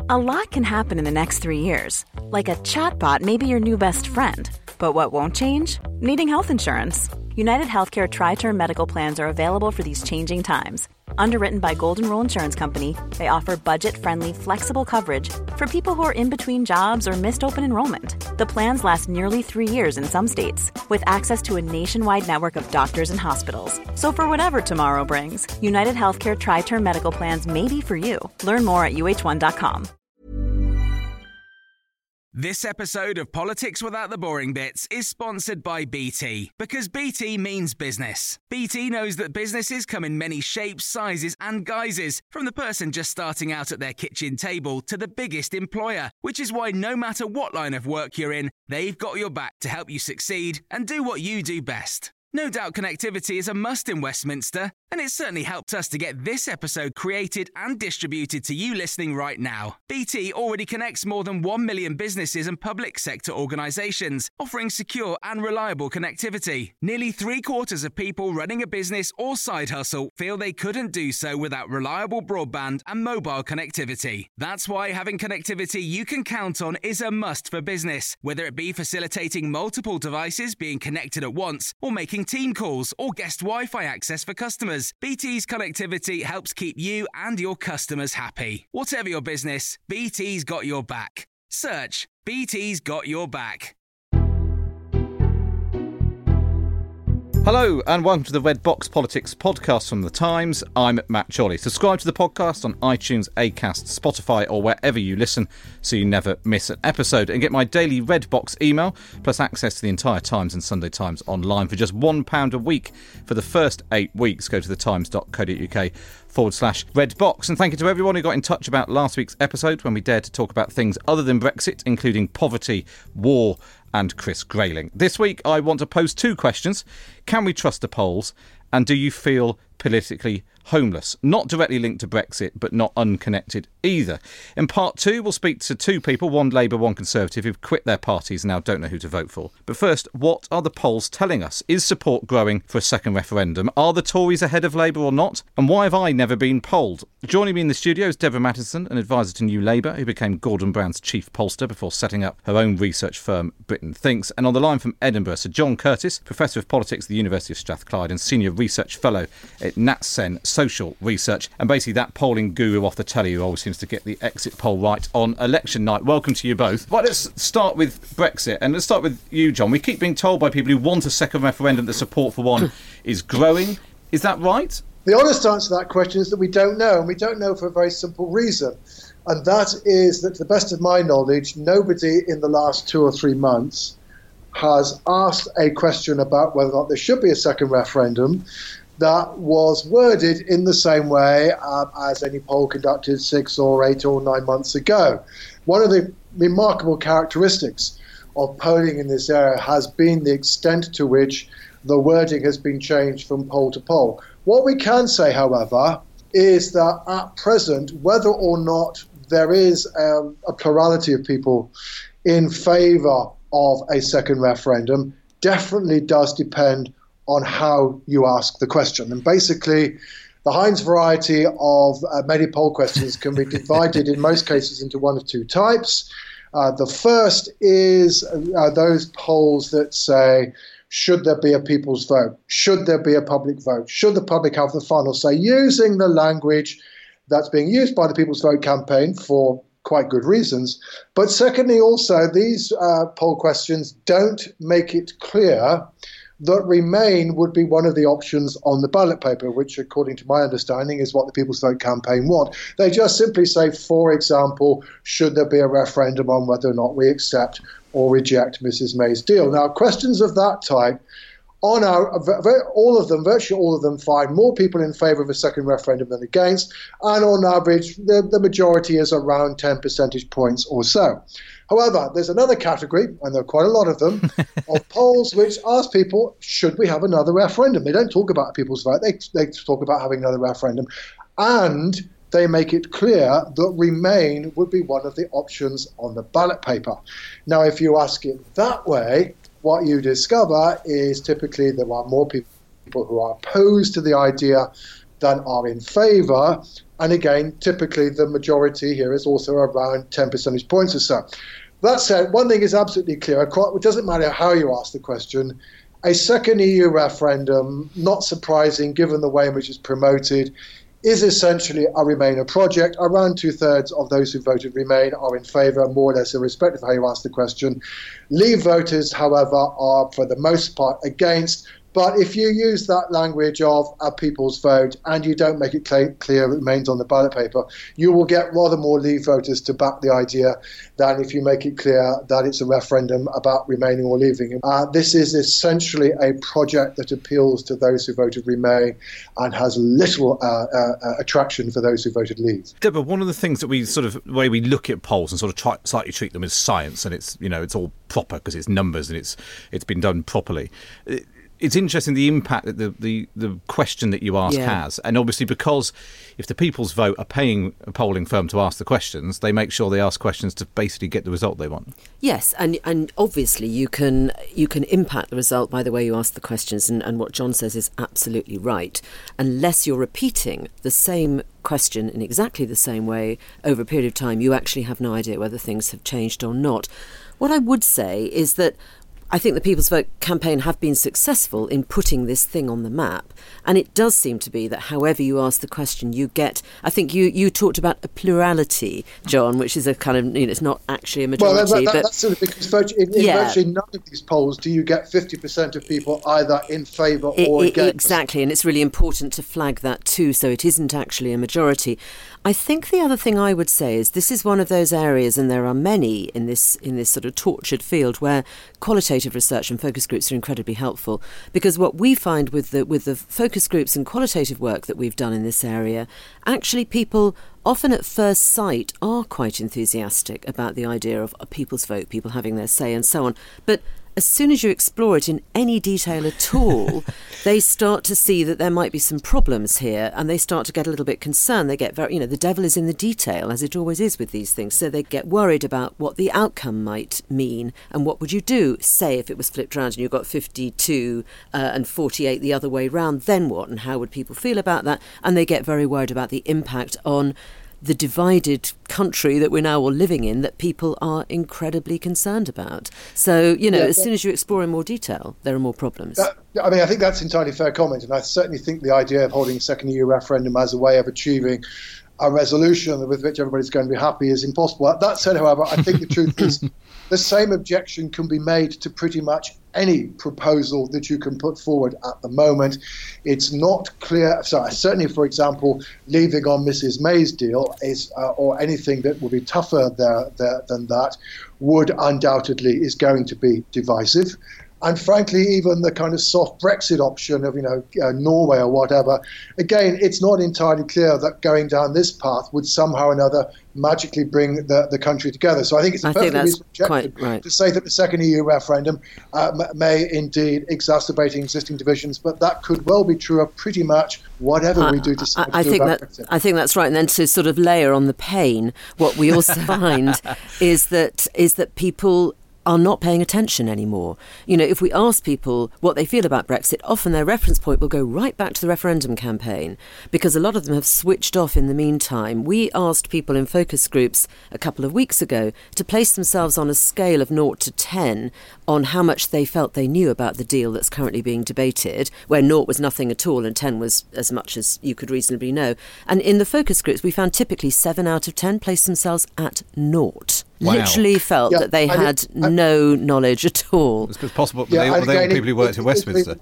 A lot can happen in the next 3 years. Like a chatbot may be your new best friend. But what won't change? Needing health insurance. United Healthcare Tri-Term Medical Plans are available for these changing times. Underwritten by Golden Rule Insurance Company, they offer budget-friendly, flexible coverage for people who are in between jobs or missed open enrollment. The plans last nearly 3 years in some states, with access to a nationwide network of doctors and hospitals. So for whatever tomorrow brings, United Healthcare Tri-Term Medical Plans may be for you. Learn more at uh1.com. This episode of Politics Without the Boring Bits is sponsored by BT, because BT means business. BT knows that businesses come in many shapes, sizes and guises, from the person just starting out at their kitchen table to the biggest employer, which is why no matter what line of work you're in, they've got your back to help you succeed and do what you do best. No doubt connectivity is a must in Westminster, and it's certainly helped us to get this episode created and distributed to you listening right now. BT already connects more than 1 million businesses and public sector organisations, offering secure and reliable connectivity. Nearly 3/4 of people running a business or side hustle feel they couldn't do so without reliable broadband and mobile connectivity. That's why having connectivity you can count on is a must for business, whether it be facilitating multiple devices being connected at once or making team calls or guest Wi-Fi access for customers. BT's connectivity helps keep you and your customers happy. Whatever your business, BT's got your back. Search BT's got your back. Hello and welcome to the Red Box Politics podcast from The Times. I'm Matt Jolly. Subscribe to the podcast on iTunes, Acast, Spotify or wherever you listen so you never miss an episode, and get my daily Red Box email plus access to the entire Times and Sunday Times online for just £1 a week for the first 8 weeks. Go to thetimes.co.uk/redbox. And thank you to everyone who got in touch about last week's episode when we dared to talk about things other than Brexit, including poverty, war and Chris Grayling. This week, I want to pose 2 questions. Can we trust the polls? And do you feel politically homeless? Not directly linked to Brexit, but not unconnected either. In part 2, we'll speak to 2 people, one Labour, one Conservative, who've quit their parties and now don't know who to vote for. But first, what are the polls telling us? Is support growing for a second referendum? Are the Tories ahead of Labour or not? And why have I never been polled? Joining me in the studio is Deborah Mattison, an advisor to New Labour, who became Gordon Brown's chief pollster before setting up her own research firm, Britain Thinks. And on the line from Edinburgh, Sir John Curtis, Professor of Politics at the University of Strathclyde and Senior Research Fellow at NatSen Social Research, and basically that polling guru off the telly who always seems to get the exit poll right on election night. Welcome to you both. Well, let's start with Brexit, and let's start with you, John. We keep being told by people who want a second referendum that support for one is growing. Is that right? The honest answer to that question is that we don't know, and we don't know for a very simple reason. And that is that, to the best of my knowledge, nobody in the last 2 or 3 months has asked a question about whether or not there should be a second referendum that was worded in the same way as any poll conducted 6 or 8 or 9 months ago. One of the remarkable characteristics of polling in this area has been the extent to which the wording has been changed from poll to poll. What we can say, however, is that at present, whether or not there is a plurality of people in favour of a second referendum definitely does depend on how you ask the question. And basically, the Heinz variety of many poll questions can be divided in most cases into one of 2 types. The first is those polls that say, should there be a people's vote? Should there be a public vote? Should the public have the final say? Using the language that's being used by the People's Vote campaign for quite good reasons. But secondly, also, these poll questions don't make it clear that Remain would be one of the options on the ballot paper, which, according to my understanding, is what the People's Vote campaign want. They just simply say, for example, should there be a referendum on whether or not we accept or reject Mrs May's deal? Now, questions of that type, virtually all of them find more people in favour of a second referendum than against, and on average, the majority is around 10 percentage points or so. However, there's another category, and there are quite a lot of them, of polls which ask people, should we have another referendum? They don't talk about a people's vote, they talk about having another referendum. And they make it clear that Remain would be one of the options on the ballot paper. Now, if you ask it that way, what you discover is typically there are more people who are opposed to the idea than are in favour. And again, typically the majority here is also around 10 percentage points or so. That said, one thing is absolutely clear. It doesn't matter how you ask the question. A second EU referendum, not surprising given the way in which it's promoted, is essentially a Remainer project. Around 2/3 of those who voted Remain are in favour, more or less irrespective of how you ask the question. Leave voters, however, are for the most part against. But if you use that language of a people's vote and you don't make it clear it remains on the ballot paper, you will get rather more Leave voters to back the idea than if you make it clear that it's a referendum about remaining or leaving. This is essentially a project that appeals to those who voted Remain and has little attraction for those who voted Leave. Deborah, one of the things that we sort of, the way we look at polls and sort of slightly treat them as science, and it's, it's all proper because it's numbers and it's been done properly. It's interesting the impact that the question that you ask has. And obviously because if the people's vote are paying a polling firm to ask the questions, they make sure they ask questions to basically get the result they want. Yes, and obviously you can impact the result by the way you ask the questions, and what John says is absolutely right. Unless you're repeating the same question in exactly the same way over a period of time, you actually have no idea whether things have changed or not. What I would say is that I think the People's Vote campaign have been successful in putting this thing on the map. And it does seem to be that however you ask the question, you get... I think you talked about a plurality, John, which is a kind of... it's not actually a majority. That's sort of because in virtually none of these polls do you get 50% of people either in favour or against. Exactly, and it's really important to flag that too, so it isn't actually a majority. I think the other thing I would say is this is one of those areas, and there are many in this sort of tortured field, where qualitative research and focus groups are incredibly helpful, because what we find with the focus groups and qualitative work that we've done in this area, actually people often at first sight are quite enthusiastic about the idea of a people's vote, people having their say and so on. But as soon as you explore it in any detail at all, they start to see that there might be some problems here, and they start to get a little bit concerned. They get very, the devil is in the detail, as it always is with these things. So they get worried about what the outcome might mean, and what would you do, say, if it was flipped around and you got 52 and 48 the other way round, then what? And how would people feel about that? And they get very worried about the impact on the divided country that we're now all living in, that people are incredibly concerned about. So, as soon as you explore in more detail, there are more problems. I think that's entirely fair comment, and I certainly think the idea of holding a second EU referendum as a way of achieving a resolution with which everybody's going to be happy is impossible. That said, however, I think the truth is the same objection can be made to pretty much any proposal that you can put forward at the moment. It's not clear. So certainly, for example, leaving on Mrs. May's deal is, or anything that will be tougher than that, would undoubtedly is going to be divisive. And frankly, even the kind of soft Brexit option of, Norway or whatever, again, it's not entirely clear that going down this path would somehow or another magically bring the country together. So I think it's a perfectly reasonable objection to say that the second EU referendum may indeed exacerbate existing divisions, but that could well be true of pretty much whatever we do decide to do about Brexit. I think that's right. And then to sort of layer on the pain, what we also find is that people are not paying attention anymore. If we ask people what they feel about Brexit, often their reference point will go right back to the referendum campaign, because a lot of them have switched off in the meantime. We asked people in focus groups a couple of weeks ago to place themselves on a scale of 0 to 10 on how much they felt they knew about the deal that's currently being debated, where 0 was nothing at all and 10 was as much as you could reasonably know. And in the focus groups, we found typically 7 out of 10 placed themselves at 0. Wow. Literally felt that they had no knowledge at all. It's possible. They were people who worked at Westminster.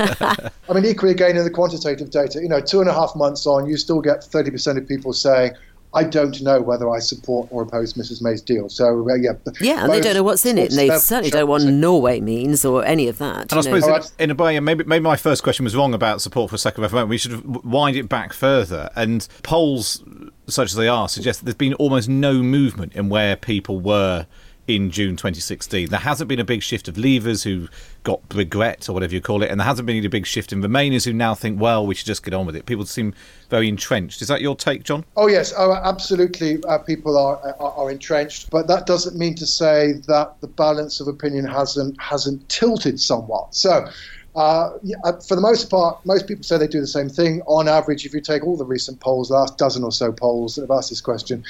Equally again in the quantitative data, 2.5 months on, you still get 30% of people saying, I don't know whether I support or oppose Mrs. May's deal. So, and they don't know what's in it, and they certainly don't know what Norway means or any of that. And I suppose, in a way, maybe my first question was wrong about support for a second referendum. We should wind it back further. And polls, such as they are, suggest that there's been almost no movement in where people were in June 2016. There hasn't been a big shift of leavers who got regret or whatever you call it, and there hasn't been a big shift in Remainers who now think, well, we should just get on with it. People seem very entrenched. Is that your take, John? Oh, yes. Absolutely. People are entrenched, but that doesn't mean to say that the balance of opinion hasn't tilted somewhat. So For the most part, most people say they do the same thing. On average, if you take all the recent polls, the last dozen or so polls that have asked this question,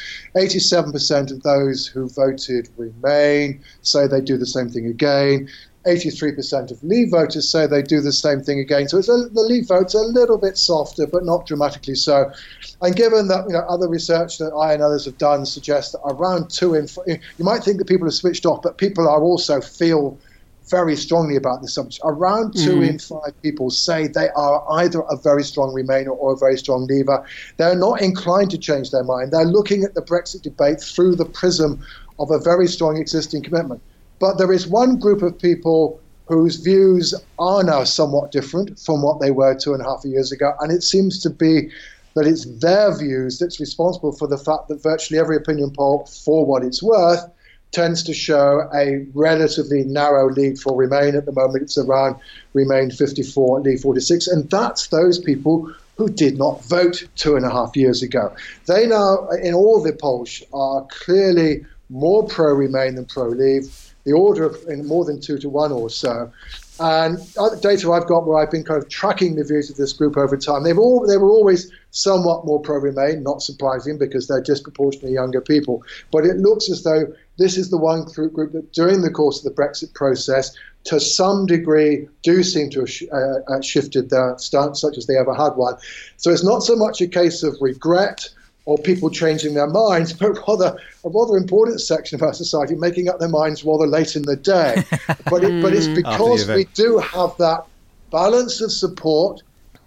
87% of those who voted Remain say they do the same thing again. 83% of Leave voters say they do the same thing again. So the Leave vote's a little bit softer, but not dramatically so. And given that other research that I and others have done suggests that around 2 in 5, you might think that people have switched off, but people are also feel very strongly about this subject. Around 2 in 5 people say they are either a very strong Remainer or a very strong Leaver. They're not inclined to change their mind. They're looking at the Brexit debate through the prism of a very strong existing commitment. But there is one group of people whose views are now somewhat different from what they were 2.5 years ago, and it seems to be that it's their views that's responsible for the fact that virtually every opinion poll, for what it's worth, tends to show a relatively narrow lead for Remain. At the moment, it's around Remain 54, Leave 46, and that's those people who did not vote 2.5 years ago. They now, in all the polls, are clearly more pro-Remain than pro-Leave, the order of more than 2 to 1 or so. And other data I've got where I've been kind of tracking the views of this group over time, they were always somewhat more pro-Remain, not surprising because they're disproportionately younger people. But it looks as though this is the one group that during the course of the Brexit process, to some degree, do seem to have shifted their stance, such as they ever had one. So it's not so much a case of regret or people changing their minds, but rather a rather important section of our society making up their minds rather late in the day. But it's because we do have that balance of support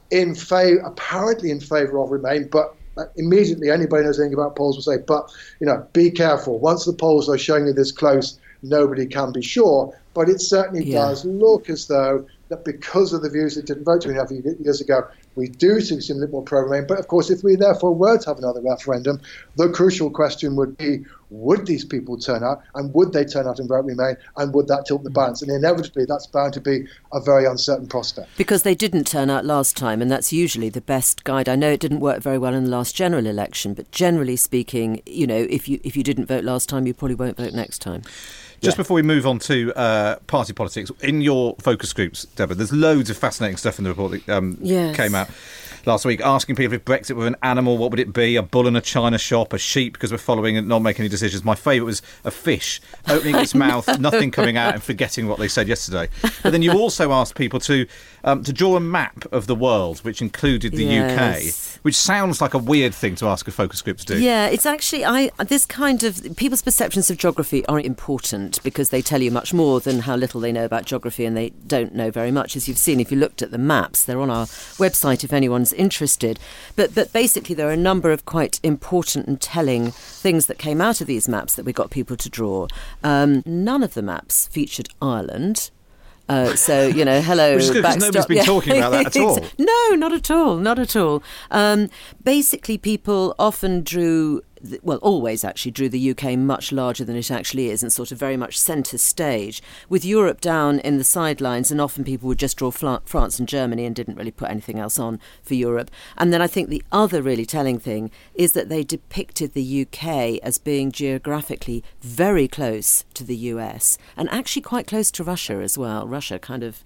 apparently in favour of Remain, but immediately anybody knows anything about polls will say, but be careful. Once the polls are showing you this close, nobody can be sure. But it certainly does look as though that because of the views that didn't vote 2.5 years ago, we do see a little more pro-Remain. But of course, if we therefore were to have another referendum, the crucial question would be, would these people turn out, and would they turn out and vote Remain, and would that tilt the balance? And inevitably, that's bound to be a very uncertain prospect. Because they didn't turn out last time, and that's usually the best guide. I know it didn't work very well in the last general election, but generally speaking, if you didn't vote last time, you probably won't vote next time. Just before we move on to party politics, in your focus groups, Deborah, there's loads of fascinating stuff in the report that came out last week, asking people if Brexit were an animal, what would it be? A bull in a china shop, a sheep, because we're following and not making any decisions. My favourite was a fish, opening its mouth, nothing coming out and forgetting what they said yesterday. But then you also asked people to draw a map of the world, which included the UK, which sounds like a weird thing to ask a focus group to do. Yeah, it's actually, this kind of, people's perceptions of geography are important because they tell you much more than how little they know about geography, and they don't know very much. As you've seen, if you looked at the maps, they're on our website if anyone's interested. But basically there are a number of quite important and telling things that came out of these maps that we got people to draw. None of the maps featured Ireland. So, hello. Which is good because nobody's been talking about that at all. No, not at all. Basically, people often drew always actually drew the UK much larger than it actually is and sort of very much centre stage, with Europe down in the sidelines, and often people would just draw France and Germany and didn't really put anything else on for Europe. And then I think the other really telling thing is that they depicted the UK as being geographically very close to the US and actually quite close to Russia as well. Russia kind of,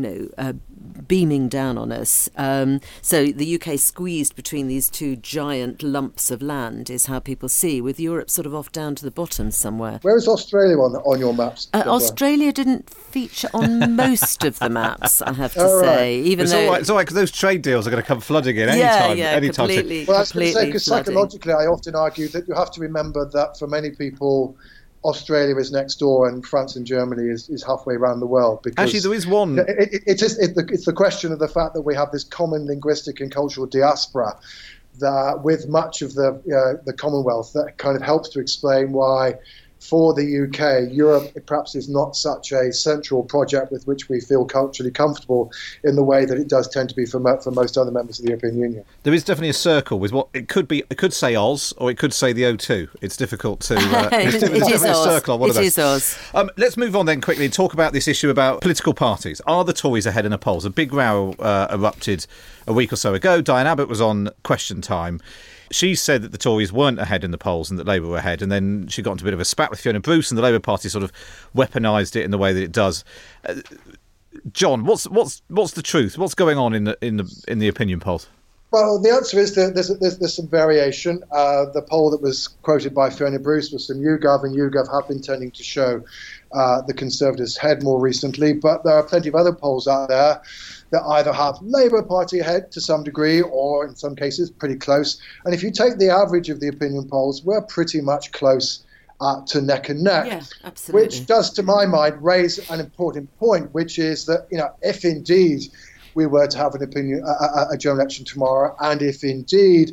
beaming down on us. So the UK squeezed between these two giant lumps of land is how people see, with Europe sort of off down to the bottom somewhere. Where is Australia on your maps? Australia didn't feature on most of the maps, I have to say. Even it's all right because those trade deals are going to come flooding in anytime. Completely. Well, I was going to say, because psychologically, I often argue that you have to remember that for many people, Australia is next door and France and Germany is halfway around the world. Because actually, there is one. It's the question of the fact that we have this common linguistic and cultural diaspora that with much of the Commonwealth that kind of helps to explain why for the UK, Europe perhaps is not such a central project with which we feel culturally comfortable in the way that it does tend to be for most other members of the European Union. There is definitely a circle with what it could be. It could say Oz or it could say the O2. It's difficult to... There's definitely a circle on one of those. It is Oz. Let's move on then quickly and talk about this issue about political parties. Are the Tories ahead in the polls? A big row erupted a week or so ago. Diane Abbott was on Question Time. She said that the Tories weren't ahead in the polls and that Labour were ahead, and then she got into a bit of a spat with Fiona Bruce, and the Labour Party sort of weaponised it in the way that it does. John, what's the truth? What's going on in the opinion polls? Well, the answer is that there's some variation. The poll that was quoted by Fiona Bruce was from YouGov, and YouGov have been tending to show the Conservatives' head more recently. But there are plenty of other polls out there that either have Labour Party ahead to some degree, or in some cases pretty close. And if you take the average of the opinion polls, we're pretty much close to neck and neck. Yeah, absolutely. Which does, to my mind, raise an important point, which is that, if indeed we were to have a general election tomorrow, and if indeed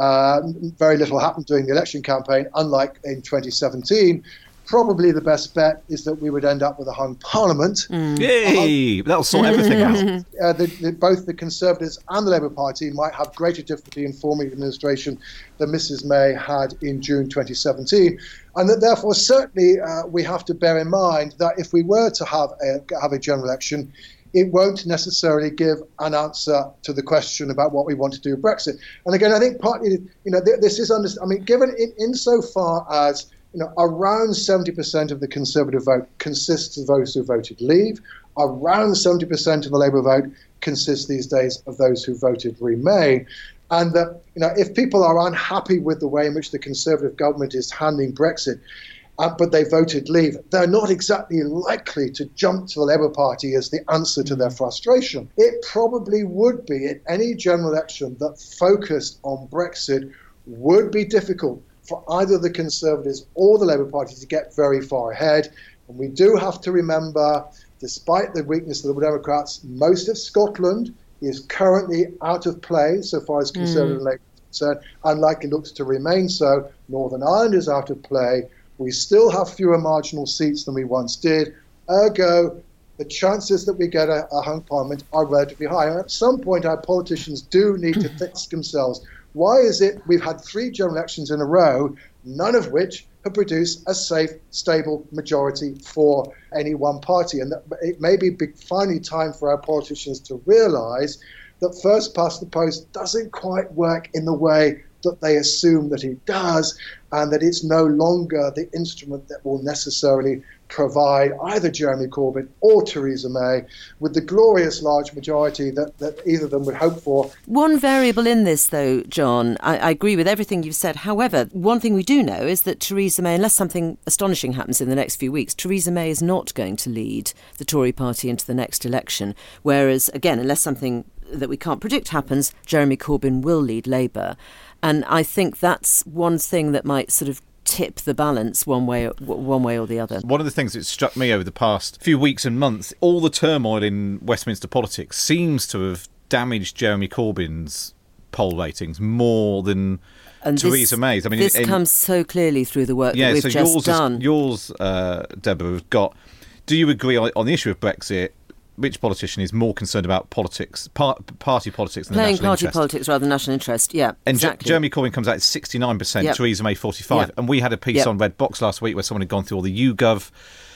very little happened during the election campaign, unlike in 2017, probably the best bet is that we would end up with a hung parliament. Yay! That'll sort everything out. Both the Conservatives and the Labour Party might have greater difficulty in forming an administration than Mrs May had in June 2017. And that therefore, certainly, we have to bear in mind that if we were to have a general election, it won't necessarily give an answer to the question about what we want to do with Brexit. And again, I think partly, this is given insofar as around 70% of the Conservative vote consists of those who voted Leave. Around 70% of the Labour vote consists these days of those who voted Remain. And that, if people are unhappy with the way in which the Conservative government is handling Brexit, but they voted Leave, they're not exactly likely to jump to the Labour Party as the answer to their frustration. It probably would be, in any general election that focused on Brexit, would be difficult for either the Conservatives or the Labour Party to get very far ahead. And we do have to remember, despite the weakness of the Liberal Democrats, most of Scotland is currently out of play so far as Conservative and Labour are concerned, and likely looks to remain so. Northern Ireland is out of play. We still have fewer marginal seats than we once did. Ergo, the chances that we get a hung parliament are relatively high. And at some point, our politicians do need to ask themselves, why is it we've had 3 general elections in a row, none of which have produced a safe, stable majority for any one party? And that it may be finally time for our politicians to realise that first past the post doesn't quite work in the way that they assume that it does, and that it's no longer the instrument that will necessarily provide either Jeremy Corbyn or Theresa May with the glorious large majority that either of them would hope for. One variable in this, though, John, I agree with everything you've said. However, one thing we do know is that Theresa May, unless something astonishing happens in the next few weeks, Theresa May is not going to lead the Tory party into the next election. Whereas, again, unless something that we can't predict happens, Jeremy Corbyn will lead Labour. And I think that's one thing that might sort of tip the balance one way or the other. One of the things that struck me over the past few weeks and months, all the turmoil in Westminster politics seems to have damaged Jeremy Corbyn's poll ratings more than Theresa May's. I mean, this comes so clearly through the work that we've just done. Yours, Deborah, have got. Do you agree on the issue of Brexit? Which politician is more concerned about politics, party politics than the national interest? Playing party politics rather than national interest, yeah, and exactly. Jeremy Corbyn comes out at 69%, Theresa May 45%. And we had a piece on Red Box last week where someone had gone through all the YouGov,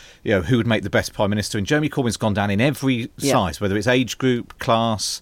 who would make the best Prime Minister. And Jeremy Corbyn's gone down in every size, whether it's age group, class,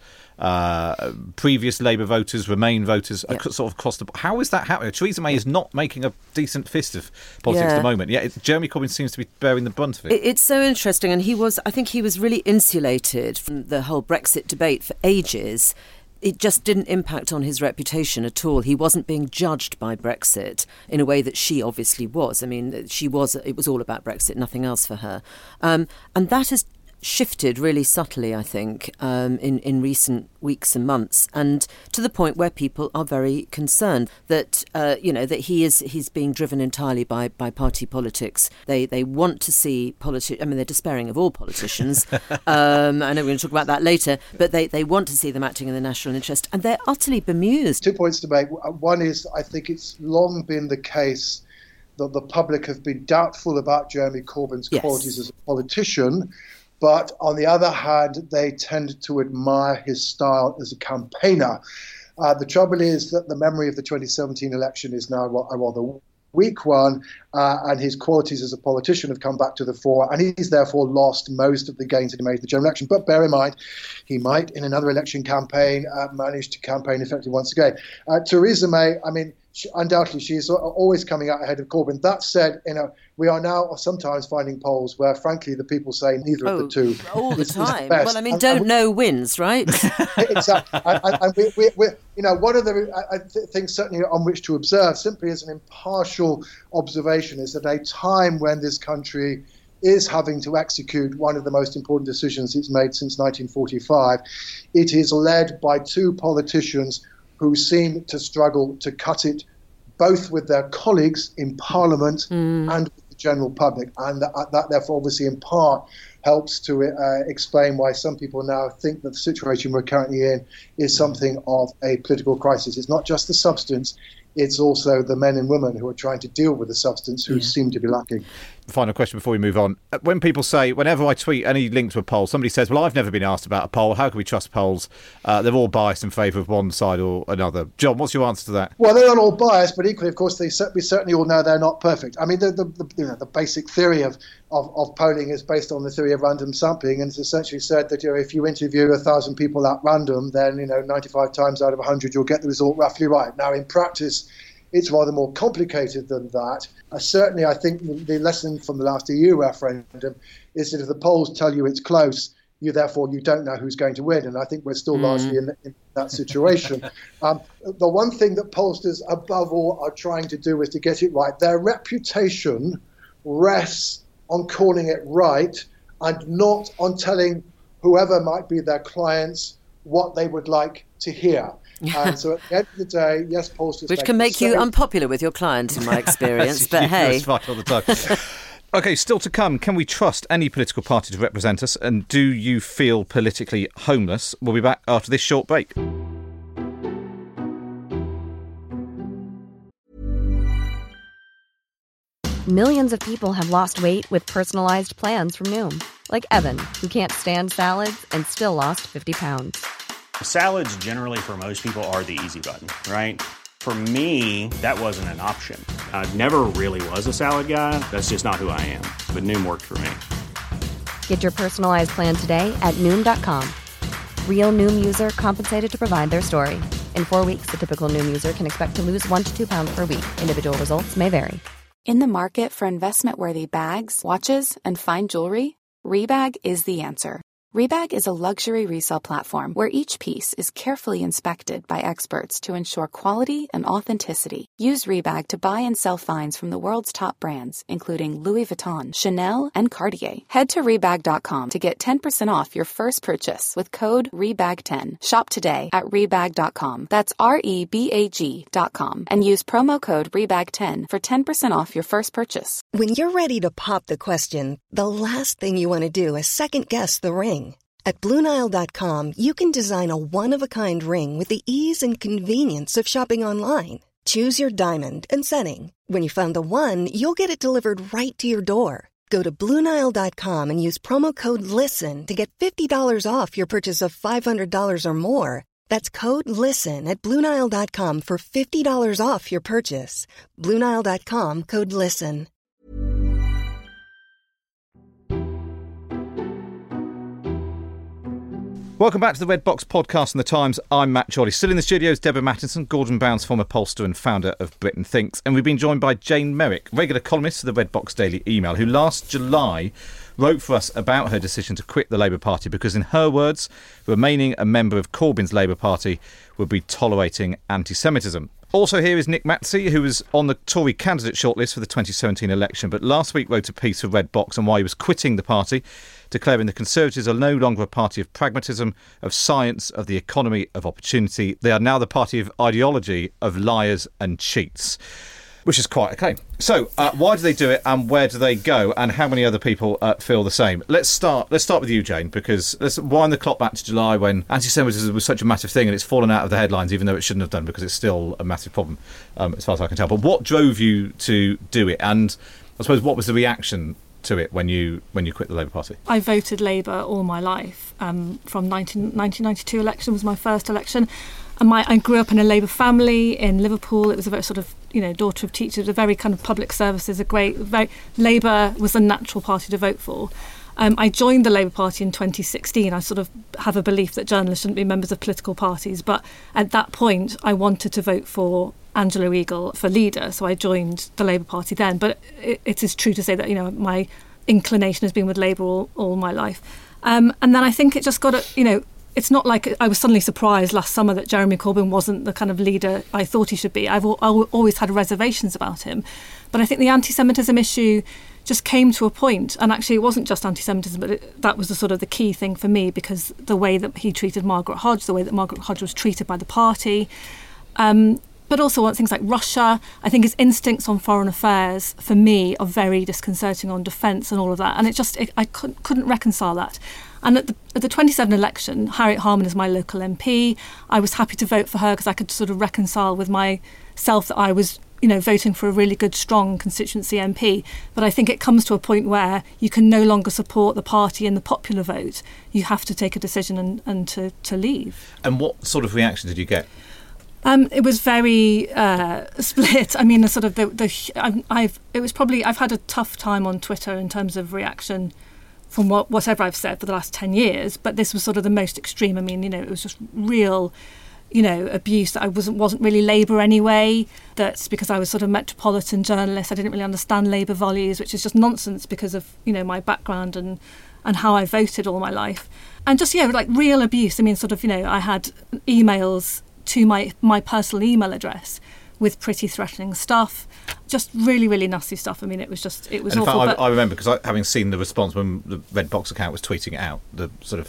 previous Labour voters, Remain voters, sort of across the board. How is that happening? Theresa May is not making a decent fist of politics at the moment. Jeremy Corbyn seems to be bearing the brunt of it. It's so interesting, and I think he was really insulated from the whole Brexit debate for ages. It just didn't impact on his reputation at all. He wasn't being judged by Brexit in a way that she obviously was. I mean, it was all about Brexit, nothing else for her. And that has shifted really subtly, I think, in recent weeks and months, and to the point where people are very concerned that that he's being driven entirely by party politics. They want to see they're despairing of all politicians. I know we're going to talk about that later, but they want to see them acting in the national interest, and they're utterly bemused. 2 points to make. One is, I think it's long been the case that the public have been doubtful about Jeremy Corbyn's qualities as a politician. But on the other hand, they tend to admire his style as a campaigner. The trouble is that the memory of the 2017 election is now a rather weak one, and his qualities as a politician have come back to the fore, and he's therefore lost most of the gains that he made in the general election. But bear in mind, he might, in another election campaign, manage to campaign effectively once again. Theresa May, I mean, undoubtedly she's always coming out ahead of Corbyn. That said, we are now sometimes finding polls where, frankly, the people say neither of the two all the is time. best. Well, I mean, don't know wins, right? Exactly. And one of the things certainly on which to observe, simply as an impartial observation, is that a time when this country is having to execute one of the most important decisions it's made since 1945, it is led by two politicians who seem to struggle to cut it both with their colleagues in Parliament and with the general public. And that therefore, obviously, in part, helps to explain why some people now think that the situation we're currently in is something of a political crisis. It's not just the substance, it's also the men and women who are trying to deal with the substance who seem to be lacking. Final question before we move on. When people say, whenever I tweet any link to a poll, somebody says, well, I've never been asked about a poll. How can we trust polls? They're all biased in favour of one side or another. John, what's your answer to that? Well, they're not all biased, but equally, of course, we certainly all know they're not perfect. I mean, the basic theory of polling is based on the theory of random sampling, and it's essentially said that if you interview 1,000 people at random, then 95 times out of 100 you'll get the result roughly right. Now, in practice, it's rather more complicated than that. Certainly, I think the lesson from the last EU referendum is that if the polls tell you it's close, you don't know who's going to win. And I think we're still largely in that situation. The one thing that pollsters, above all, are trying to do is to get it right. Their reputation rests on calling it right and not on telling whoever might be their clients what they would like to hear. And so at the end of the day, yes, pollsters... Which can make you unpopular with your client, in my experience, but hey... Fight all the time. OK, still to come, can we trust any political party to represent us? And do you feel politically homeless? We'll be back after this short break. Millions of people have lost weight with personalised plans from Noom. Like Evan, who can't stand salads and still lost 50 pounds. Salads generally for most people are the easy button, right? For me, that wasn't an option. I never really was a salad guy. That's just not who I am. But Noom worked for me. Get your personalized plan today at Noom.com. Real Noom user compensated to provide their story. In 4 weeks, the typical Noom user can expect to lose 1 to 2 pounds per week. Individual results may vary. In the market for investment-worthy bags, watches, and fine jewelry, Rebag is the answer. Rebag is a luxury resale platform where each piece is carefully inspected by experts to ensure quality and authenticity. Use Rebag to buy and sell finds from the world's top brands, including Louis Vuitton, Chanel, and Cartier. Head to Rebag.com to get 10% off your first purchase with code REBAG10. Shop today at Rebag.com. That's REBAG.com. And use promo code REBAG10 for 10% off your first purchase. When you're ready to pop the question, the last thing you want to do is second-guess the ring. At BlueNile.com, you can design a one-of-a-kind ring with the ease and convenience of shopping online. Choose your diamond and setting. When you find the one, you'll get it delivered right to your door. Go to BlueNile.com and use promo code LISTEN to get $50 off your purchase of $500 or more. That's code LISTEN at BlueNile.com for $50 off your purchase. BlueNile.com, code LISTEN. Welcome back to the Red Box podcast and the Times. I'm Matt Chorley. Still in the studios, Deborah Mattinson, Gordon Brown's former pollster and founder of Britain Thinks. And we've been joined by Jane Merrick, regular columnist of the Red Box Daily Email, who last July wrote for us about her decision to quit the Labour Party because, in her words, remaining a member of Corbyn's Labour Party would be tolerating anti-Semitism. Also here is Nick Matsey, who was on the Tory candidate shortlist for the 2017 election, but last week wrote a piece for Red Box on why he was quitting the party, declaring the Conservatives are no longer a party of pragmatism, of science, of the economy, of opportunity. They are now the party of ideology, of liars and cheats. Which is quite okay. So, why do they do it, and where do they go, and how many other people feel the same? Let's start with you, Jane, because let's wind the clock back to July when anti-Semitism was such a massive thing, and it's fallen out of the headlines, even though it shouldn't have done, because it's still a massive problem, as far as I can tell. But what drove you to do it, and I suppose what was the reaction to it when you quit the Labour Party? I voted Labour all my life. From 1992 election was my first election. And I grew up in a Labour family in Liverpool. It was a very sort of, daughter of teachers, a very kind of public services, Labour was a natural party to vote for. I joined the Labour Party in 2016. I sort of have a belief that journalists shouldn't be members of political parties. But at that point, I wanted to vote for Angela Eagle for leader, so I joined the Labour Party then. But it is true to say that, my inclination has been with Labour all my life. And then I think it just got it's not like I was suddenly surprised last summer that Jeremy Corbyn wasn't the kind of leader I thought he should be. I've always had reservations about him. But I think the anti-Semitism issue just came to a point, and actually it wasn't just anti-Semitism, but that was the key thing for me, because the way that he treated Margaret Hodge, the way that Margaret Hodge was treated by the party, but also on things like Russia. I think his instincts on foreign affairs, for me, are very disconcerting on defence and all of that. And I couldn't reconcile that. And at the 2027 election, Harriet Harman is my local MP. I was happy to vote for her because I could sort of reconcile with myself that I was, voting for a really good, strong constituency MP. But I think it comes to a point where you can no longer support the party in the popular vote. You have to take a decision and to leave. And what sort of reaction did you get? It was very split. I mean, I've had a tough time on Twitter in terms of reaction from whatever I've said for the last 10 years, but this was sort of the most extreme. I mean, it was just real, abuse that I wasn't really Labour anyway. That's because I was sort of metropolitan journalist. I didn't really understand Labour values, which is just nonsense because of, my background and how I voted all my life. And just, like real abuse. I mean, I had emails to my personal email address with pretty threatening stuff, just really, really nasty stuff. I mean, it was awful. In fact, I remember, because having seen the response when the Red Box account was tweeting it out, the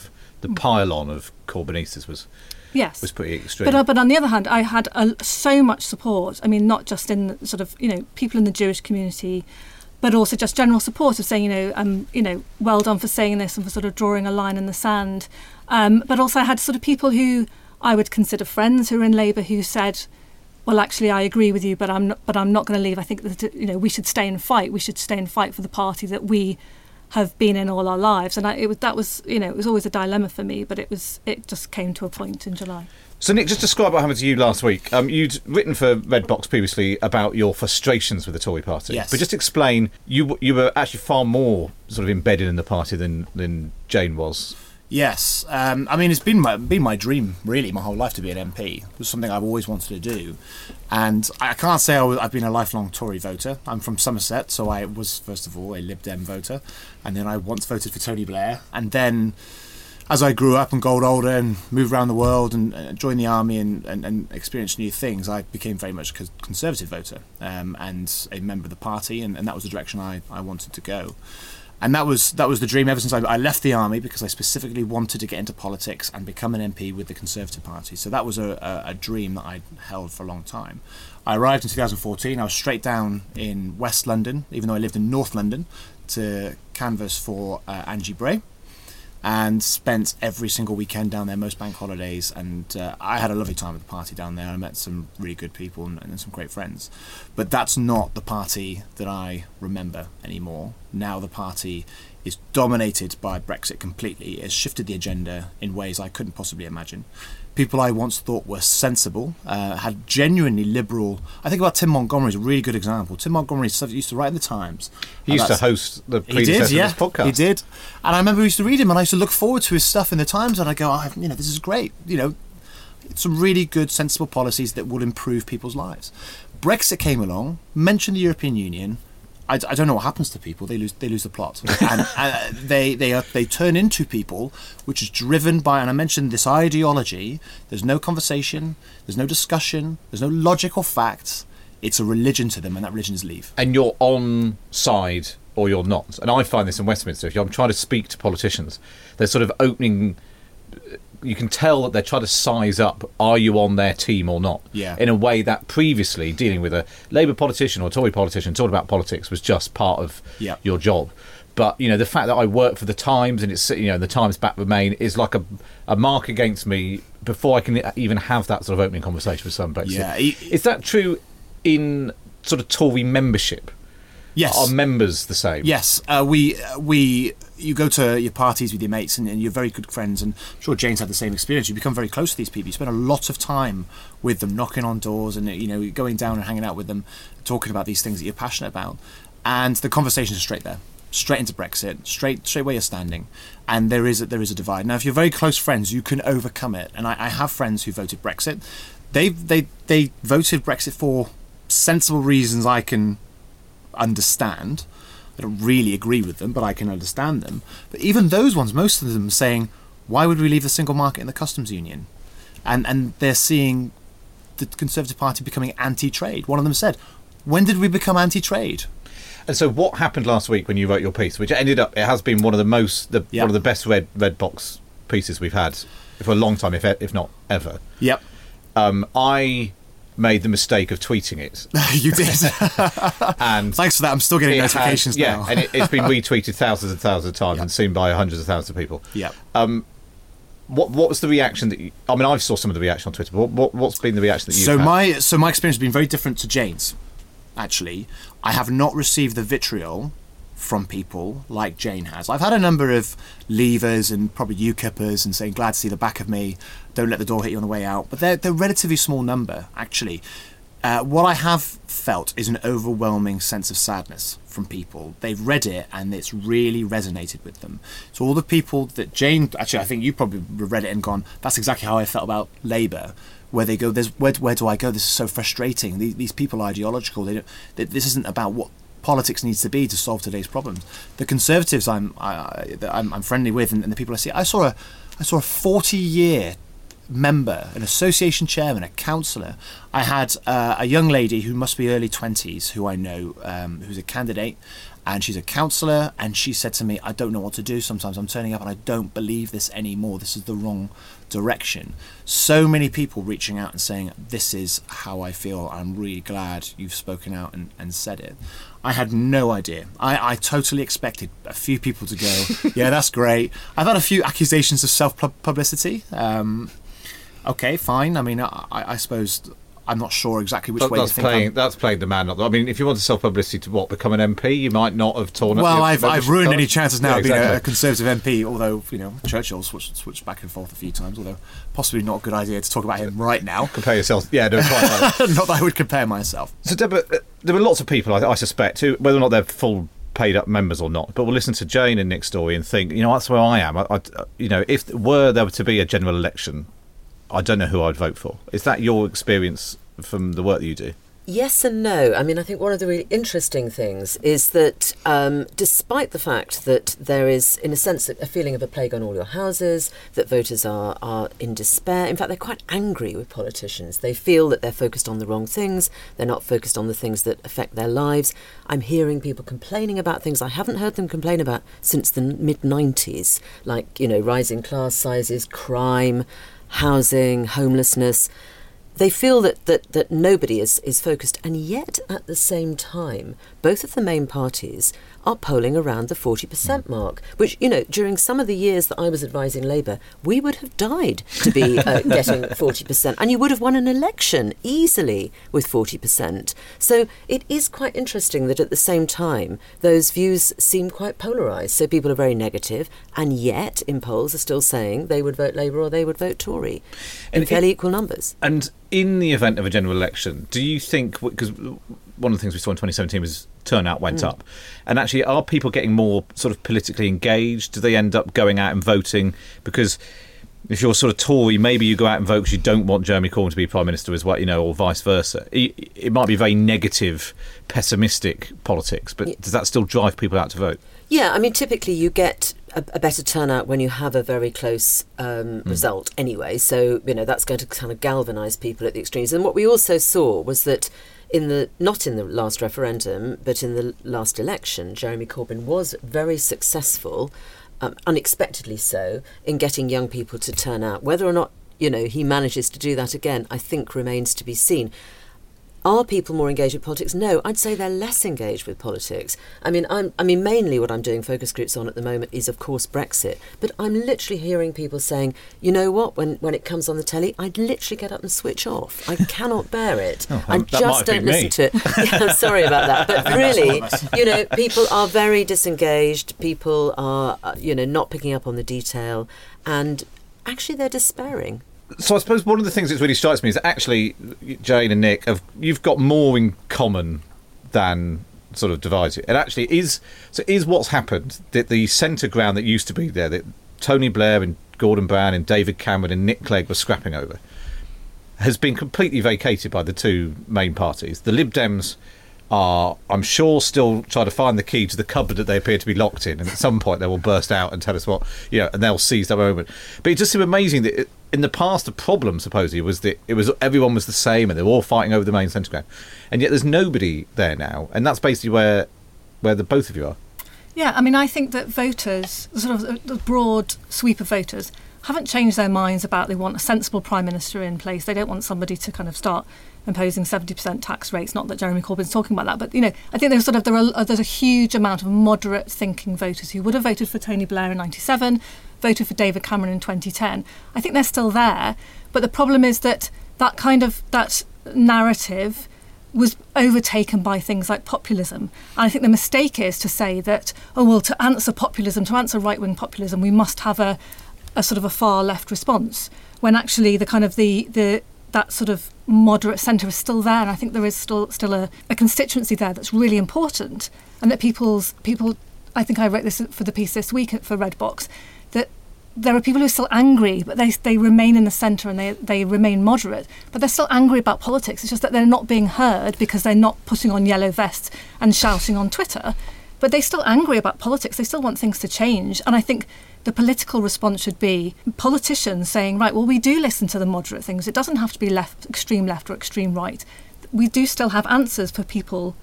pile-on of Corbynistas was pretty extreme. But on the other hand, I had so much support. I mean, not just in people in the Jewish community, but also just general support of saying, well done for saying this and for sort of drawing a line in the sand. But also I had sort of people who I would consider friends who are in Labour who said, well, actually, I agree with you, but I'm not going to leave. I think that we should stay and fight. We should stay and fight for the party that we have been in all our lives. And it was always a dilemma for me, but it just came to a point in July. So, Nick, just describe what happened to you last week. You'd written for Red Box previously about your frustrations with the Tory party. Yes. But just explain, you were actually far more sort of embedded in the party than Jane was. Yes, I mean, it's been my dream, really, my whole life to be an MP. It was something I've always wanted to do. And I can't say I've been a lifelong Tory voter. I'm from Somerset, so I was, first of all, a Lib Dem voter. And then I once voted for Tony Blair. And then, as I grew up and got older and moved around the world and joined the army and experienced new things, I became very much a Conservative voter and a member of the party. And that was the direction I wanted to go. And that was the dream ever since I left the army, because I specifically wanted to get into politics and become an MP with the Conservative Party. So that was a dream that I held for a long time. I arrived in 2014. I was straight down in West London, even though I lived in North London, to canvass for Angie Bray, and spent every single weekend down there, most bank holidays, and I had a lovely time with the party down there. I met some really good people and some great friends. But that's not the party that I remember anymore. Now the party is dominated by Brexit completely. It has shifted the agenda in ways I couldn't possibly imagine. People I once thought were sensible, had genuinely liberal... I think about Tim Montgomery is a really good example. Tim Montgomery used to write in the Times. He used to host the predecessor of this podcast. He did. And I remember we used to read him, and I used to look forward to his stuff in the Times, and I go, this is great. Some really good, sensible policies that will improve people's lives. Brexit came along, mentioned the European Union. I don't know what happens to people. They lose the plot, and they turn into people which is driven by. And I mentioned this ideology. There's no conversation. There's no discussion. There's no logical facts. It's a religion to them, and that religion is leave. And you're on side or you're not. And I find this in Westminster. If I'm trying to speak to politicians, they're sort of opening. You can tell that they're trying to size up, are you on their team or not? Yeah. In a way that previously dealing with a Labour politician or a Tory politician talking about politics was just part of your job. But, the fact that I work for the Times and it's, the Times back Remain is like a mark against me before I can even have that sort of opening conversation with some Brexit. Yeah. Is that true in sort of Tory membership? Yes. Are members the same? Yes. You go to your parties with your mates and you're very good friends, and I'm sure Jane's had the same experience. You become very close to these people. You spend a lot of time with them, knocking on doors and, going down and hanging out with them, talking about these things that you're passionate about. And the conversations are straight there. Straight into Brexit, straight where you're standing, and there is a divide. Now, if you're very close friends, you can overcome it. And I have friends who voted Brexit. They voted Brexit for sensible reasons I can understand. I don't really agree with them, but I can understand them. But even those ones, most of them are saying, why would we leave the single market and the customs union? And they're seeing the Conservative Party becoming anti-trade. One of them said, when did we become anti-trade? And so what happened last week when you wrote your piece, which ended up, it has been one of the best red box pieces we've had for a long time, if not ever. Yep. I made the mistake of tweeting it. You did. And thanks for that. I'm still getting notifications now. Yeah, and it's been retweeted thousands and thousands of times and seen by hundreds of thousands of people. Yeah. What was the reaction that I saw some of the reaction on Twitter, but what's been the reaction that you've had? So my experience has been very different to Jane's, actually. I have not received the vitriol from people like Jane has. I've had a number of leavers and probably UKIPers and saying, glad to see the back of me, don't let the door hit you on the way out. But they're a relatively small number, actually. What I have felt is an overwhelming sense of sadness from people. They've read it and it's really resonated with them. So all the people that Jane, actually I think you probably read it and gone, that's exactly how I felt about Labour, where they go, where do I go? This is so frustrating. These people are ideological. This isn't about what politics needs to be to solve today's problems. The Conservatives I'm friendly with and the people I see, I saw a 40-year member, an association chairman, a councillor. I had a young lady who must be early 20s who I know, who's a candidate, and she's a councillor, and she said to me, I don't know what to do sometimes. I'm turning up and I don't believe this anymore. This is the wrong direction. So many people reaching out and saying, this is how I feel. I'm really glad you've spoken out and said it. I had no idea. I totally expected a few people to go, yeah, that's great. I've had a few accusations of self-publicity. Okay, fine. I mean, I suppose I'm not sure exactly which way to think. That's playing the man. I mean, if you want self-publicity to become an MP, you might not have torn up. Well, I've ruined any chances now of being a Conservative MP, although, Churchill switched back and forth a few times, although possibly not a good idea to talk about him right now. Compare yourself. Yeah, no, quite right. Not that I would compare myself. So, Deborah, there were lots of people, I suspect, who, whether or not they're full paid-up members or not, but will listen to Jane and Nick's story and think, that's where I am. If were there to be a general election, I don't know who I'd vote for. Is that your experience from the work that you do? Yes and no. I mean, I think one of the really interesting things is that despite the fact that there is, in a sense, a feeling of a plague on all your houses, that voters are in despair. In fact, they're quite angry with politicians. They feel that they're focused on the wrong things. They're not focused on the things that affect their lives. I'm hearing people complaining about things I haven't heard them complain about since the mid-90s, like, rising class sizes, crime, housing, homelessness. They feel that nobody is focused, and yet at the same time, both of the main parties are polling around the 40% mark, which, during some of the years that I was advising Labour, we would have died to be getting 40%, and you would have won an election easily with 40%. So it is quite interesting that at the same time, those views seem quite polarised. So people are very negative, and yet in polls are still saying they would vote Labour or they would vote Tory in fairly equal numbers. And in the event of a general election, do you think, because one of the things we saw in 2017 was turnout went up, and actually are people getting more sort of politically engaged? Do they end up going out and voting? Because if you're sort of Tory, maybe you go out and vote because you don't want Jeremy Corbyn to be Prime Minister as well, or vice versa. It might be very negative, pessimistic politics, but does that still drive people out to vote? Yeah, I mean, typically you get a better turnout when you have a very close result anyway. So, that's going to kind of galvanise people at the extremes. And what we also saw was that not in the last referendum, but in the last election, Jeremy Corbyn was very successful, unexpectedly so, in getting young people to turn out. Whether or not, he manages to do that again, I think remains to be seen. Are people more engaged with politics? No, I'd say they're less engaged with politics. I mean, mainly what I'm doing focus groups on at the moment is, of course, Brexit. But I'm literally hearing people saying, you know what, when it comes on the telly, I'd literally get up and switch off. I cannot bear it. I just don't listen to it. Yeah, I'm sorry about that. But really, people are very disengaged. People are, not picking up on the detail. And actually, they're despairing. So I suppose one of the things that really strikes me is that actually, Jane and Nick, you've got more in common than sort of divides you. It actually is what's happened, that the centre ground that used to be there, that Tony Blair and Gordon Brown and David Cameron and Nick Clegg were scrapping over, has been completely vacated by the two main parties. The Lib Dems are, I'm sure, still trying to find the key to the cupboard that they appear to be locked in, and at some point they will burst out and tell us what, and they'll seize that moment. But it just seemed amazing that in the past the problem supposedly was that everyone was the same and they were all fighting over the main centre ground, and yet there's nobody there now, and that's basically where the both of you are. Yeah, I mean, I think that voters, sort of the broad sweep of voters, haven't changed their minds about they want a sensible Prime Minister in place. They don't want somebody to kind of start imposing 70% tax rates. Not that Jeremy Corbyn's talking about that, but, I think there's a huge amount of moderate thinking voters who would have voted for Tony Blair in 97, voted for David Cameron in 2010. I think they're still there, but the problem is that that narrative was overtaken by things like populism. And I think the mistake is to say that, to answer populism, right-wing populism, we must have a sort of a far left response, when actually that sort of moderate centre is still there. And I think there is still a constituency there that's really important, and that people, I think I wrote this for the piece this week for Redbox, that there are people who are still angry, but they remain in the centre and they remain moderate, but they're still angry about politics. It's just that they're not being heard because they're not putting on yellow vests and shouting on Twitter. But they're still angry about politics. They still want things to change. And I think the political response should be politicians saying, right, well, we do listen to the moderate things. It doesn't have to be extreme left or extreme right. We do still have answers for people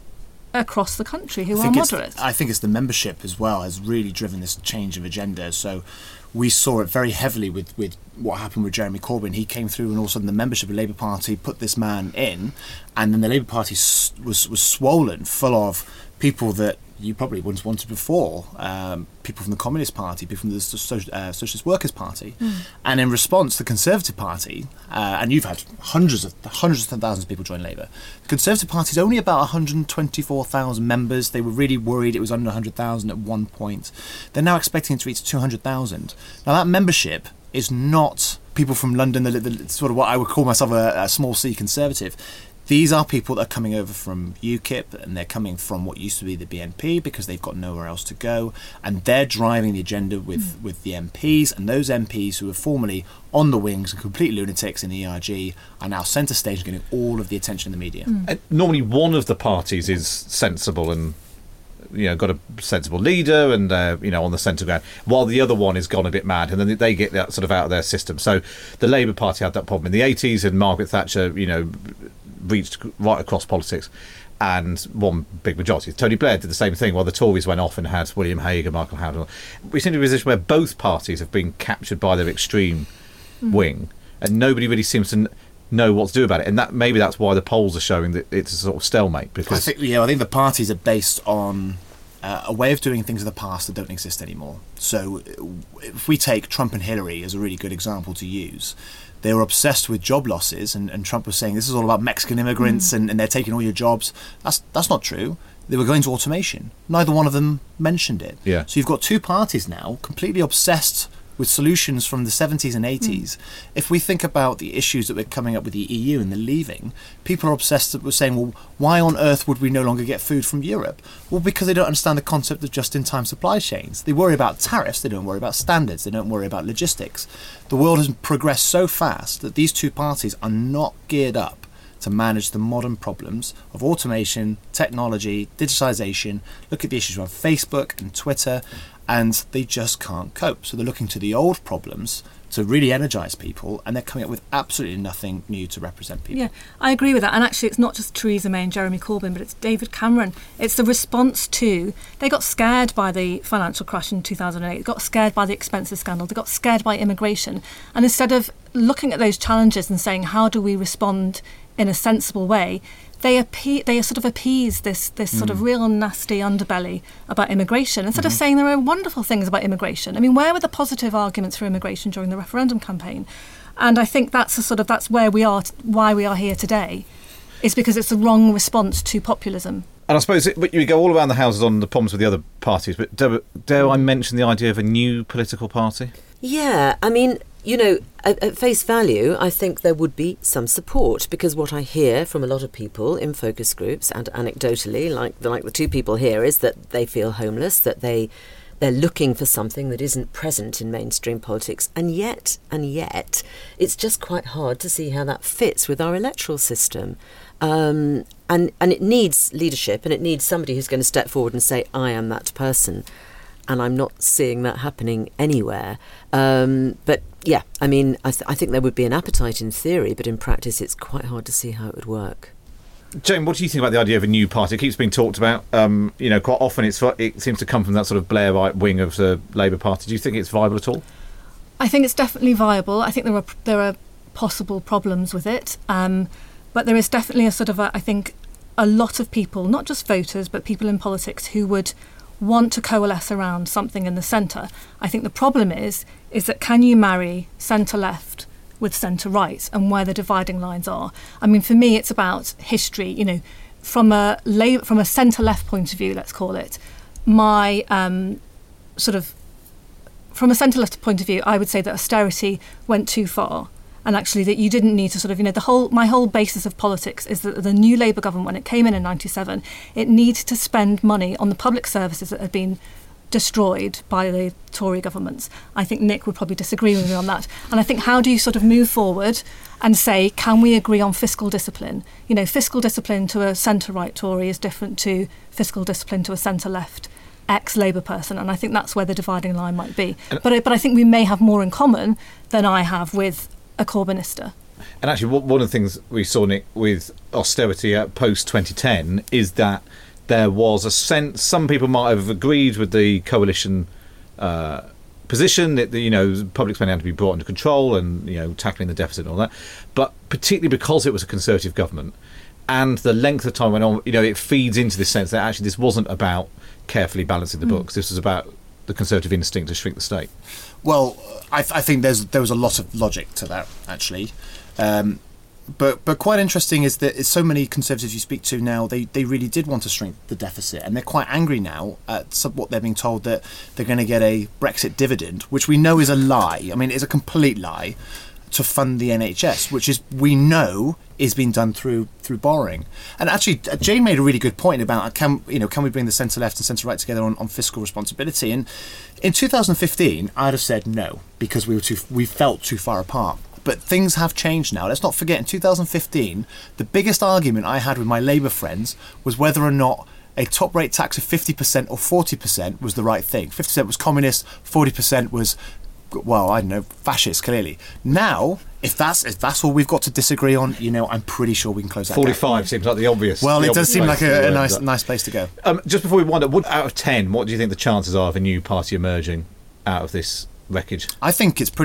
across the country who are moderate. I think it's the membership as well has really driven this change of agenda. So we saw it very heavily with what happened with Jeremy Corbyn. He came through and all of a sudden the membership of the Labour Party put this man in, and then the Labour Party was swollen full of people that you probably wouldn't have wanted before, people from the Communist Party, people from the Socialist Workers' Party. And in response, the Conservative Party, and you've had hundreds of thousands of people join Labour, the Conservative Party is only about 124,000 members. They were really worried it was under 100,000 at one point. They're now expecting it to reach 200,000. Now that membership is not people from London, the sort of what I would call myself a small C Conservative. These are people that are coming over from UKIP, and they're coming from what used to be the BNP because they've got nowhere else to go, and they're driving the agenda with the MPs, and those MPs who were formerly on the wings and complete lunatics in the ERG are now centre stage, getting all of the attention in the media. Normally one of the parties is sensible and got a sensible leader and on the centre ground, while the other one has gone a bit mad, and then they get that sort of out of their system. So the Labour Party had that problem in the 80s, and Margaret Thatcher reached right across politics and won big majorities. Tony Blair did the same thing while the Tories went off and had William Hague and Michael Howard. We seem to be in a position where both parties have been captured by their extreme wing, and nobody really seems to know what to do about it. And maybe that's why the polls are showing that it's a sort of stalemate. Because I think the parties are based on a way of doing things in the past that don't exist anymore. So if we take Trump and Hillary as a really good example to use, they were obsessed with job losses, and Trump was saying this is all about Mexican immigrants and they're taking all your jobs. That's not true. They were going to automation. Neither one of them mentioned it. Yeah. So you've got two parties now completely obsessed with solutions from the 70s and 80s. If we think about the issues that were coming up with the EU and the leaving, people are obsessed with saying, well, why on earth would we no longer get food from Europe? Well, because they don't understand the concept of just-in-time supply chains. They worry about tariffs, they don't worry about standards, they don't worry about logistics. The world has progressed so fast that these two parties are not geared up to manage the modern problems of automation, technology, digitalisation. Look at the issues around Facebook and Twitter, and they just can't cope. So they're looking to the old problems to really energise people, and they're coming up with absolutely nothing new to represent people. Yeah, I agree with that. And actually, it's not just Theresa May and Jeremy Corbyn, but it's David Cameron. It's the response to... They got scared by the financial crash in 2008. They got scared by the expenses scandal. They got scared by immigration. And instead of looking at those challenges and saying, how do we respond in a sensible way, they sort of appease this sort of real nasty underbelly about immigration, instead of saying there are wonderful things about immigration. I mean, where were the positive arguments for immigration during the referendum campaign? And I think that's where we are, why we are here today, is because it's the wrong response to populism. And I suppose you go all around the houses on the problems with the other parties, but dare I mention the idea of a new political party? Yeah, I mean, at face value, I think there would be some support, because what I hear from a lot of people in focus groups and anecdotally, like the two people here, is that they feel homeless, that they They're looking for something that isn't present in mainstream politics. And yet, it's just quite hard to see how that fits with our electoral system. And it needs leadership, and it needs somebody who's going to step forward and say, I am that person. And I'm not seeing that happening anywhere. But yeah, I mean, I think there would be an appetite in theory, but in practice it's quite hard to see how it would work. Jane, what do you think about the idea of a new party? It keeps being talked about. Quite often it seems to come from that sort of Blairite wing of the Labour Party. Do you think it's viable at all? I think it's definitely viable. I think there are possible problems with it, but there is definitely I think a lot of people, not just voters, but people in politics who would want to coalesce around something in the centre. I think the problem is that can you marry centre-left with centre-right and where the dividing lines are? I mean, for me, it's about history. From a centre-left point of view, let's call it, from a centre-left point of view, I would say that austerity went too far. And actually that you didn't need to my whole basis of politics is that the new Labour government, when it came in 97, it needed to spend money on the public services that had been destroyed by the Tory governments. I think Nick would probably disagree with me on that. And I think how do you move forward and say, can we agree on fiscal discipline? Fiscal discipline to a centre-right Tory is different to fiscal discipline to a centre-left ex-Labour person, and I think that's where the dividing line might be. But I think we may have more in common than I have with a Corbynista. And actually, one of the things we saw, Nick, with austerity post-2010 is that there was a sense, some people might have agreed with the coalition position that public spending had to be brought under control and tackling the deficit and all that, but particularly because it was a Conservative government and the length of time went on, it feeds into this sense that actually this wasn't about carefully balancing the books. This was about the Conservative instinct to shrink the state. Well, I think there was a lot of logic to that, actually. But quite interesting is that so many Conservatives you speak to now, they really did want to shrink the deficit, and they're quite angry now at what they're being told, that they're going to get a Brexit dividend, which we know is a lie. I mean, it's a complete lie, to fund the NHS, which we know is being done through borrowing. And actually, Jane made a really good point about can we bring the centre left and centre right together on fiscal responsibility? And in 2015, I'd have said no, because we felt too far apart. But things have changed now. Let's not forget, in 2015, the biggest argument I had with my Labour friends was whether or not a top rate tax of 50% or 40% was the right thing. 50% was communist, 40% was, well, I don't know, fascist, clearly. Now, if that's all we've got to disagree on, I'm pretty sure we can close that 45 gap. Seems like the obvious. Well, it does seem like a nice place to go. Just before we wind up, out of 10, what do you think the chances are of a new party emerging out of this wreckage? I think it's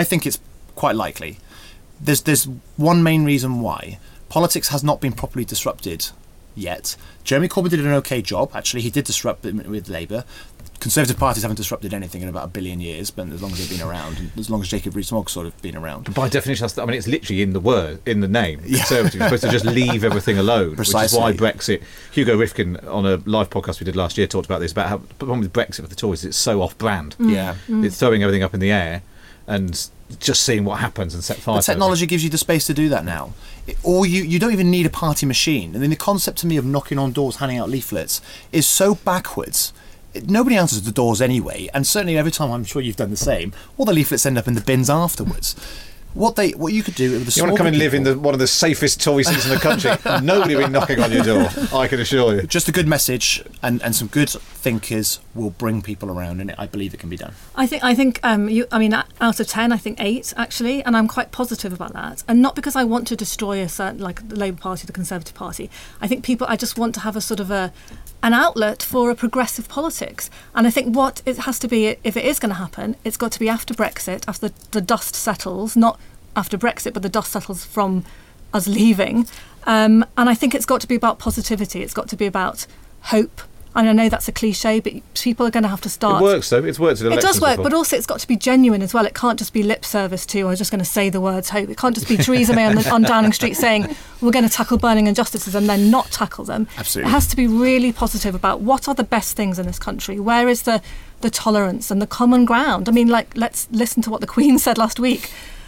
quite likely. There's one main reason why. Politics has not been properly disrupted yet. Jeremy Corbyn did an okay job. Actually, he did disrupt it with Labour. Conservative parties haven't disrupted anything in about 1 billion years, but as long as they've been around, and as long as Jacob Rees-Mogg sort of been around. By definition, it's literally in the name. Conservative, you're supposed to just leave everything alone. Precisely. Which is why Brexit. Hugo Rifkin, on a live podcast we did last year, talked about this, about how the problem with Brexit for the Tories is it's so off-brand. Yeah. It's throwing everything up in the air and just seeing what happens and set fire. The technology gives you the space to do that now. Or you don't even need a party machine. And then the concept to me of knocking on doors, handing out leaflets, is so backwards. Nobody answers the doors anyway, and certainly every time, I'm sure you've done the same, all the leaflets end up in the bins afterwards. What you could do with the small, you want to come and live in one of the safest Tory seats in the country, nobody will be knocking on your door, I can assure you. Just a good message and some good thinkers will bring people around, and I believe it can be done. I think out of 10, I think 8 actually, and I'm quite positive about that. And not because I want to destroy a certain, like the Labour Party, the Conservative Party. I think I just want to have a sort of an outlet for a progressive politics. And I think what it has to be, if it is going to happen, it's got to be after Brexit, after the dust settles, not after Brexit, but the dust settles from us leaving. And I think it's got to be about positivity. It's got to be about hope. And I know that's a cliche, but people are going to have to start. It works, though. It's worked in elections. It does work, before. but also it's got to be genuine as well. It can't just be lip service to, I'm just going to say the words hope. It can't just be Theresa May on Downing Street saying, we're going to tackle burning injustices and then not tackle them. Absolutely. It has to be really positive about what are the best things in this country. Where is the tolerance and the common ground? I mean, let's listen to what the Queen said last week.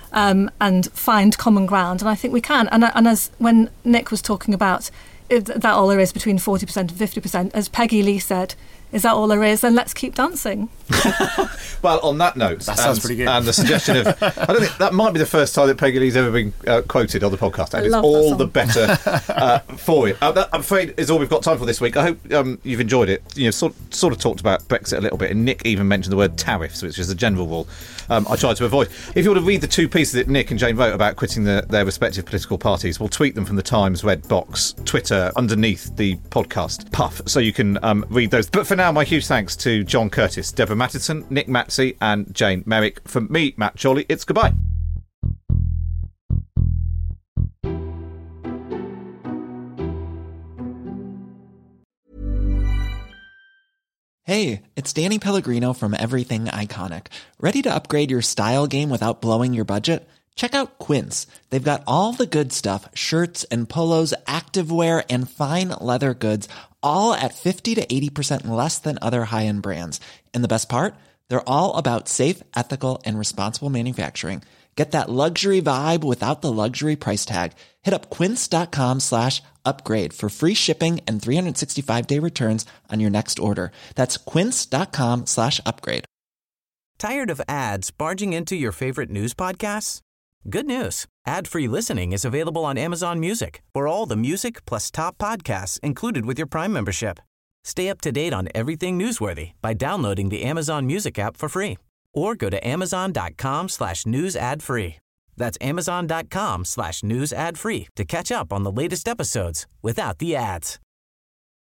And find common ground, and I think we can. And as when Nick was talking about that all there is between 40% and 50%, as Peggy Lee said is that all there is? Then let's keep dancing. Well, on that note, that sounds pretty good. And the suggestion of, I don't think that might be the first time that Peggy Lee's ever been quoted on the podcast, and it's all the better for it. I'm afraid is all we've got time for this week. I hope you've enjoyed it. You know, sort of talked about Brexit a little bit, and Nick even mentioned the word tariffs, which is a general rule I tried to avoid. If you want to read the two pieces that Nick and Jane wrote about quitting their respective political parties, we'll tweet them from the Times Red Box Twitter underneath the podcast puff, so you can read those. But for now, my huge thanks to John Curtis, Deborah Mattinson, Nick Matsey and Jane Merrick. From me, Matt Chorley, it's goodbye. Hey, it's Danny Pellegrino from Everything Iconic. Ready to upgrade your style game without blowing your budget? Check out Quince. They've got all the good stuff, shirts and polos, activewear, and fine leather goods, all at 50 to 80% less than other high-end brands. And the best part? They're all about safe, ethical, and responsible manufacturing. Get that luxury vibe without the luxury price tag. Hit up quince.com/upgrade for free shipping and 365-day returns on your next order. That's quince.com/upgrade. Tired of ads barging into your favorite news podcasts? Good news. Ad-free listening is available on Amazon Music for all the music plus top podcasts included with your Prime membership. Stay up to date on everything newsworthy by downloading the Amazon Music app for free or go to amazon.com/news ad free. That's amazon.com/news ad free to catch up on the latest episodes without the ads.